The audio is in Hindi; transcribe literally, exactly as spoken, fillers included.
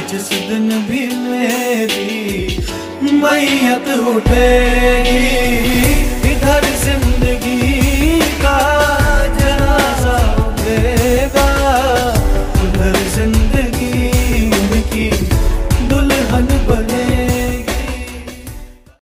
जिस दिन भी मेरी मैयत उठेगी, इधर जिंदगी